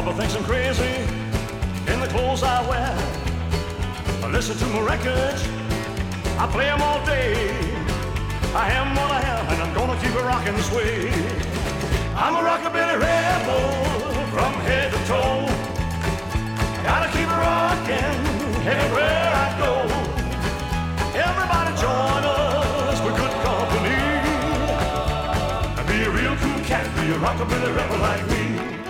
Papa thinks I'm crazy in the clothes I wear. I listen to my records, I play them all day. I am what I am, and I'm gonna keep it rocking this way. I'm a rockabilly rebel from head to toe. Gotta keep it rocking everywhere I go. Everybody join us for good company. Be a real cool cat, be a rockabilly rebel like me.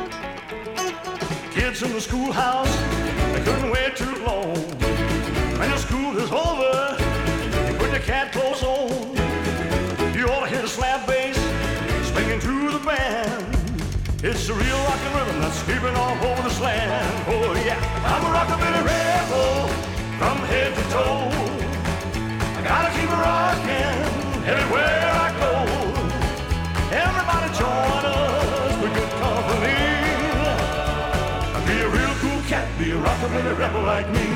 Kids in the schoolhouse, they couldn't wait too long. When the school is over, you put your cat clothes on. You ought to hear the slap bass swinging through the band. It's the real rock and rhythm that's sweeping all over this land. Oh yeah, I'm a rockabilly rebel from head to toe. I gotta keep it rocking everywhere I go. Everybody join us for good company. Be a real cool cat, be a rockabilly rebel like me.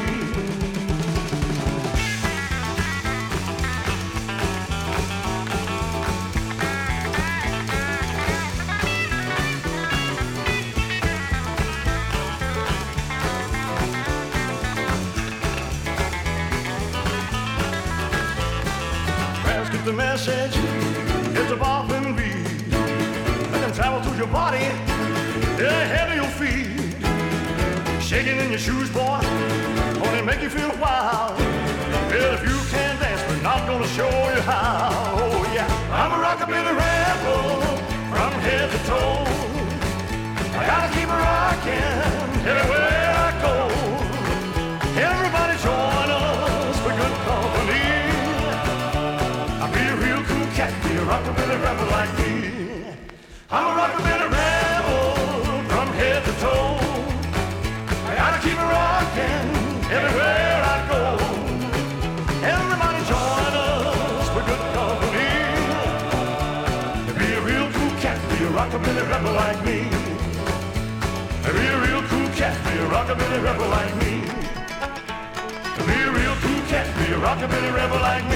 Get the message, it's a bopping beat. Let them travel through your body, they're ahead of your feet. Shaking in your shoes, boy, only make you feel wild. Well, if you can dance, we're not gonna show you how. Oh yeah, I'm a rockabilly rebel from head to toe. I gotta keep it rocking everywhere I go. Everybody join us for good company. I'll be a real cool cat, be a rockabilly rebel like me. I'm a rockabilly rebel from head to toe. I gotta keep it rocking everywhere I go. Everybody join us for good company. Be a real cool cat, be a rockabilly rebel like me. Be a real cool cat, be a rockabilly rebel like me. Be a real cool cat, be a rockabilly rebel like me.